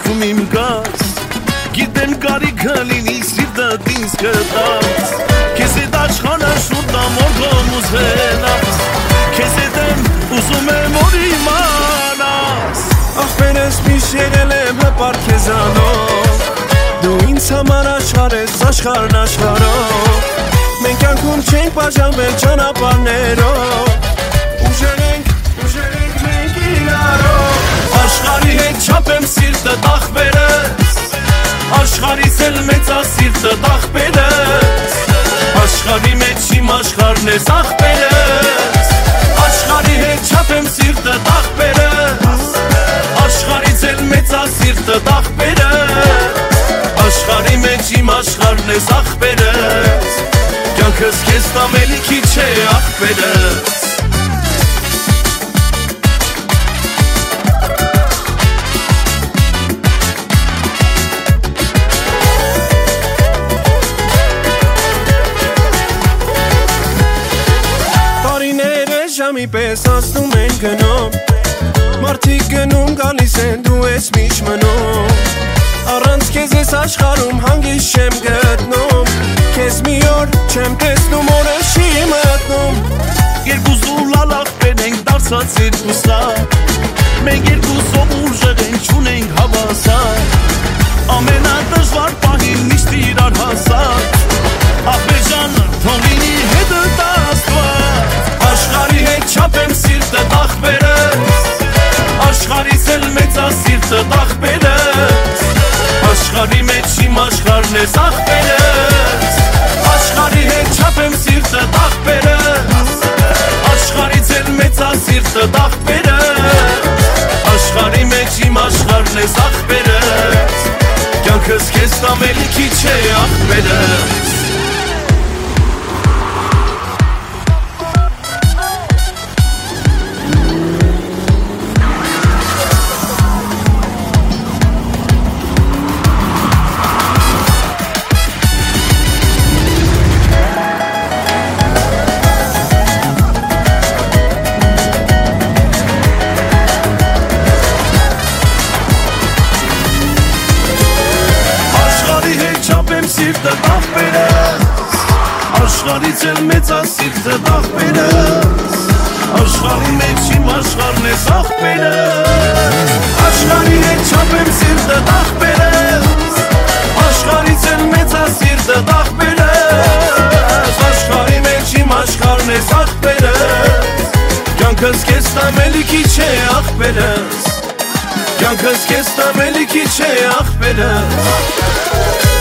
սիրտում իմ գաս Գիտեն կարիքը լինի սիրտդ ինձ կտաս Քեզ հետ աշխարհը շուտ ամորգոմ ուզենաս Քեզ հետ եմ ուզում եմ որ իմանաս Ախպերս միշտ եղել եմ հպարտ քեզանով Դու ինձ համար աշխարհ ես աշխարհն աշխարհով Մենք կյանքում չենք բաժանվել ճանապարհներով Ուժեր ենք մենք իրարով Աշխարհի հետ չափեմ սիրտդ ախպերս Աշխարհից էլ մեծա սիրտդ ախպերս Աշխարհի մեջ իմ աշխարհն ես ախպերս Աշխարհի հետ չափեմ սիրտդ ախպերս Աշխարհից էլ մեծա սիրտդ ախպերս Աշխարհի մեջ իմ աշխարհն ես ախպերս Կյանքս քեզ տամելիքի չէ ախպերս Ժամի պես անցնում են գնում Մարդիկ գնում գալիս են դու ես միշտ մնում Առանց քեզ ես աշխարհում հանգիստ չեմ գտնում Քեզ մի օր չեմ տեսնում օրը չի մտնում Երկուսու լալախպեր ենք դարձած երկուսակ Մենք երկուսով ուժեղ ենք չունենք հավասար Ամենադժվար պահին միշտ իրար հասած Ախպեր ջան թող լինի հետդ Աստված Աշխարհի հետ չափեմ սիրտդ ախպերս Աշխարհից էլ մեծա սիրտդ ախպերս Աշխարհի մեջ իմ աշխարհն ես ախպերս Աշխարհի հետ չափեմ սիրտդ ախպերս Աշխարհից էլ մեծա սիրտդ ախպերս Աշխարհի մեջ իմ աշխարհն ես ախպերս Կյանքս քեզ տամելիքի չէ ախպերս Սիրտդ ախպերս Աշխարհից էլ մեծա սիրտդ ախպերս Աշխարհի մեջ իմ աշխարհն ես ախպերս Աշխարհի հետ չափեմ սիրտդ ախպերս Աշխարհից էլ մեծա սիրտդ ախպերս Աշխարհի մեջ իմ աշխարհն ես ախպերս Կյանքս քեզ տամելիքի չէ ախպերս Կյանքս քեզ տամելիքի չէ ախպերս